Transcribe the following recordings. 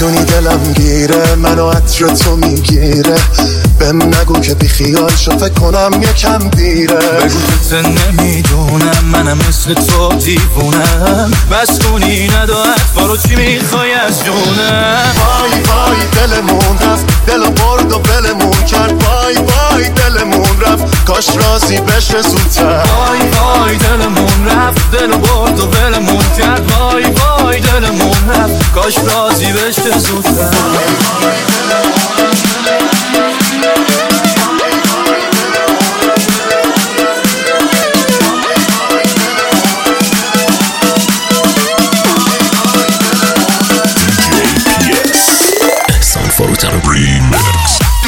میدونی دلم گیره، منو عطر تو میگیره. بهم نگو که بی خیال شو، فکر کنم یکم دیره. بگو که نمیدونم منم مثل تو دیوونم. بس کنی ندا حرفا رو، چی میخوای از جونم؟ وای وای دلمون رفت، دلو برد و بلمون کرد. وای وای دلمون رفت، کاش راضی بشه زودتر. وای وای دلمون رفت، دلو برد و بلمون کرد. وای وای دلمون رفت، کاش راضی بشه زودتر. Forutan Remix.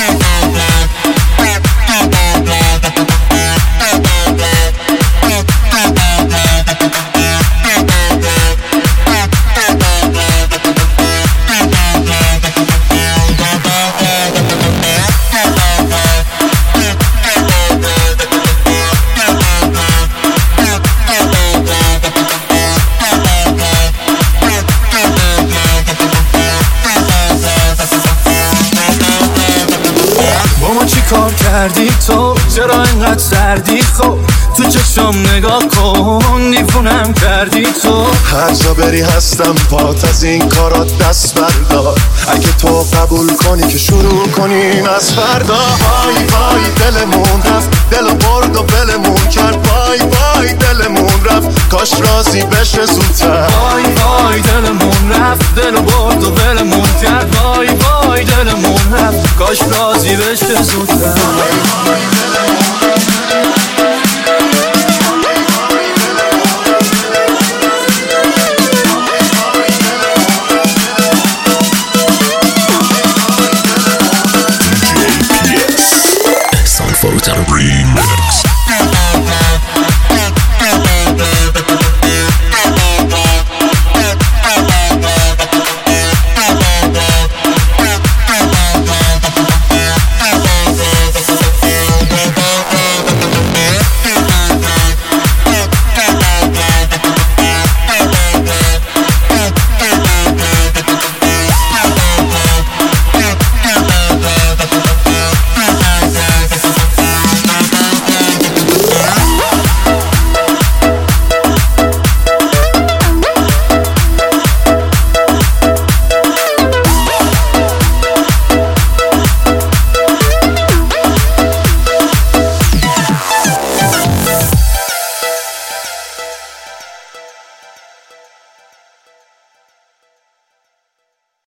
کار کردی تو، چرا اینقدر سردی؟ خب تو چشم نگاه کن، دیوونم کردی تو. هر جا بری هستم پات، از این کارات دست بردار. اگه تو قبول کنی که شروع کنیم از فردا. وای وای دلمون رفت، دلو برد و بلمون کرد. وای وای دلمون رفت، کاش راضی بشه زودتر. وای وای دلمون رفت، دلو برد و بلمون کرد. وای وای دلمون رفت، کاش راضی بشه زودتر.